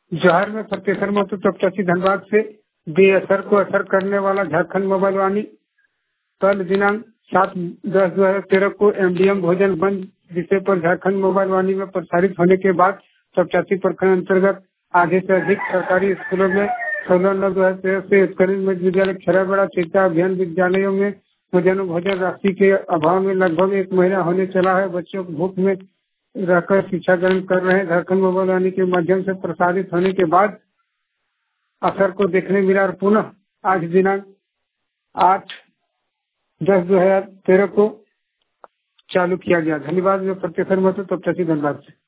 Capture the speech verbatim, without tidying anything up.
जोहार में सत्येश्वर महतो चौपचासी धनबाद से बेअसर को असर करने वाला झारखंड मोबाइल वाणी कल दिनांक सात दस दो हजार तेरह को एमडीएम भोजन बंद विषय पर झारखंड मोबाइल वाणी में प्रसारित होने के बाद चौपचासी प्रखंड अंतर्गत आधे से अधिक सरकारी स्कूलों में सोलह नौ दो हजार तेरह से उत्कर्ष मध्य विद्यालय खराबड़ा चेता अभियान विद्यालयों में भोजन भोजन राशि के अभाव में लगभग एक महीना होने चला है। बच्चों को भूख में रहकर शिक्षा ग्रहण कर रहे हैं। झारखंड मोबाइल वाणी के माध्यम से प्रसारित होने के बाद असर को देखने मिला और पुनः आज दिनांक आठ दस दो हजार तेरह को चालू किया गया। धन्यवाद। मैं प्रत्येश्वर महतो चौपचासी धनबाद से।